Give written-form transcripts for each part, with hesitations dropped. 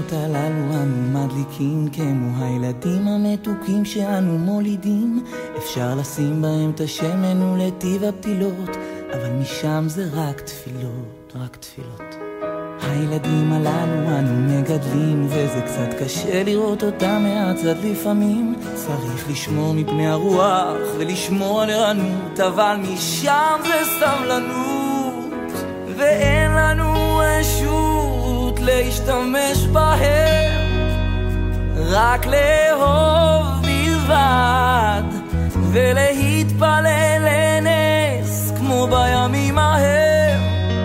הנרות הללו אנו מדליקים כמו הילדים המתוקים שאנו מולידים. אפשר לשים בהם את השמן ולטיב הפתילות, אבל משם זה רק תפילות, רק תפילות. הילדים הללו אנו מגדלים, וזה קצת קשה לראות אותם מהצד לפעמים. צריך לשמור מפני הרוח ולשמור על ערנות, אבל משם זה סבלנות, ואין לנו רשות להשתמש בהם, רק לאהוב בלבד ולהתפלל לנס כמו בימים ההם.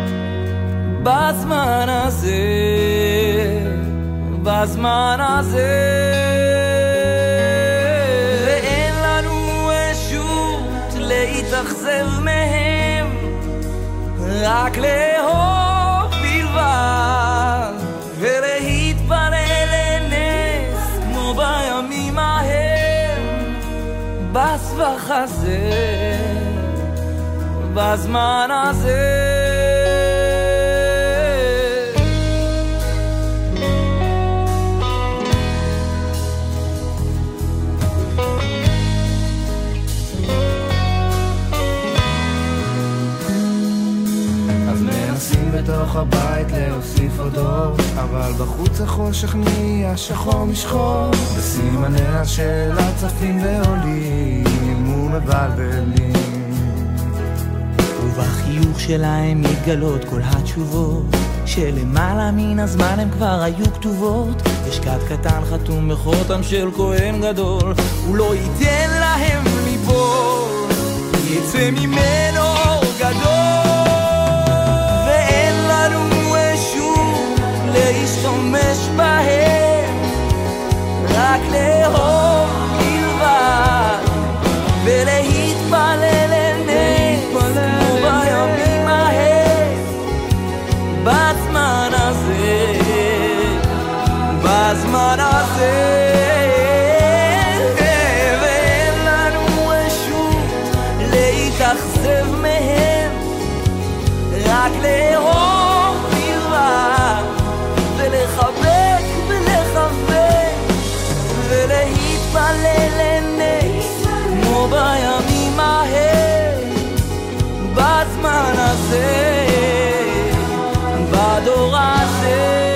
בזמן הזה, בזמן הזה, ואין לנו רשות להתאכזב מהם, רק לאהוב בלבד ולהתפלל לנס כמו בימים ההם. בסבך הזה, בזמן הזה, בתוך הבית להוסיף עוד אור, אבל בחוץ החושך נהיה שחור משחור, בסימני השאלה צפים ועולים ומבלבלים, ובחיוך שלהם מתגלות כל התשובות שלמעלה מן הזמן הם כבר היו כתובות. יש כת קטן חתום בחותם של כהן גדול, הוא לא ייתן להם ליפול, יצא ממנו אור גדול, להשתמש בהם, רק לאהוב בלבד ולהתפלל לנס כמו בימים ההם. בזמן הזה, בזמן הזה, ואין לנו רשות להתאכזב מהם, רק לאהוב בלבד ולחבק ולחבק ולהתפלל לנס כמו בימים ההם. בזמן הזה, בדור הזה,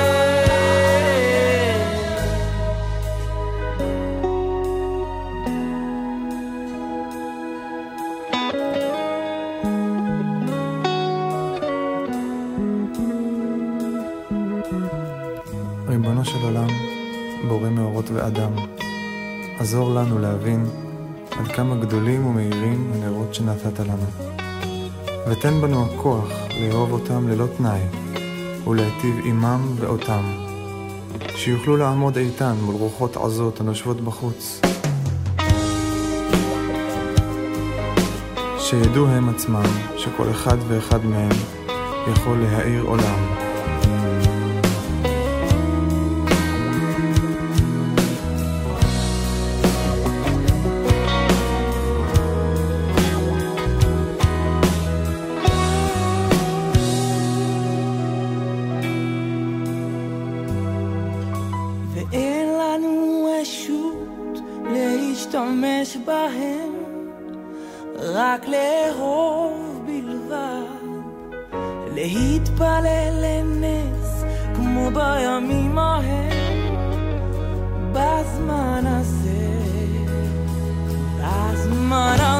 ריבונו של עולם, בורא מאורות ואדם, עזור לנו להבין עד כמה גדולים ומהירים הנרות שנתת לנו, ותן בנו הכוח לאהוב אותם ללא תנאי ולהיטיב עמם ואותם, שיוכלו לעמוד איתן מול רוחות עזות הנושבות בחוץ, שידעו הם עצמם שכל אחד ואחד מהם יכול להאיר עולם. להשתמש בהם, רק לאהוב בלבד, להתפלל לנס כמו בימים ההם. בזמן הזה, בזמן הזה